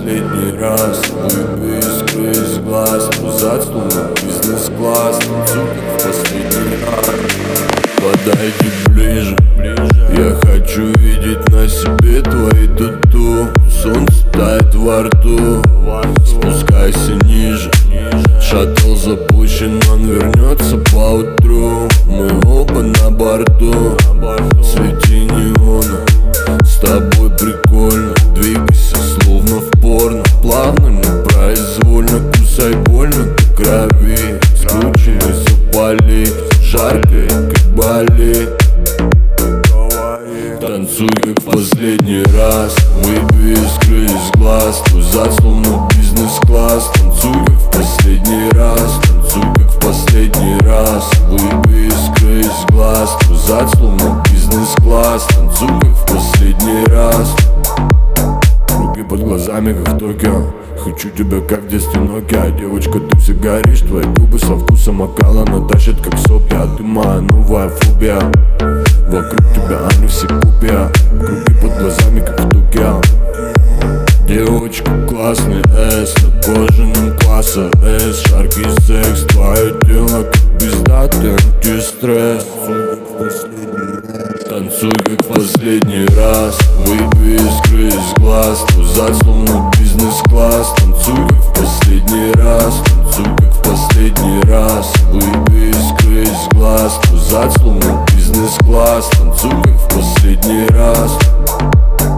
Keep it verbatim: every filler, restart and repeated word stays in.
последний раз. Выпей искры из глаз, пузать словно бизнес-класс. Танцуй как в последний раз. Подойди ближе, я хочу видеть на себе твои тату. Солнце тает во рту, спускайся ниже. Шаттл запущен, он вернется поутру. Мы оба на борту, свети неона. С тобой прикольно, двигайся словно в порно. Плавно, непроизвольно, кусай больно до крови. Скрученный запали, жарко, как Бали. Танцуй как в последний раз. Выпей искры из глаз, тузать словно бизнес-класс. Танцуй как в последний раз. Танцуй как в последний раз. Выпей искры из глаз, тузать словно бизнес-класс. Танцуй как в последний раз. Руки под глазами, как в Токио. Хочу тебя, как в детстве Nokia. Девочка, ты все горишь, твои губы со вкусом окала. Она тащит, как сопли, а ты моя новая фобия. Вокруг тебя они все купия. Круги под глазами, как в Токио. Девочка классный эс, на кожаном класса эс. Жаркий секс, твое тело как пиздатый антистресс. Танцуй как в последний раз. Выпей искры из глаз, тузать словно бизнес-класс. Танцуй как в последний раз. Танцуй как в последний раз. Выпей искры из глаз, тузать словно бизнес-класс. Танцуй как в последний раз.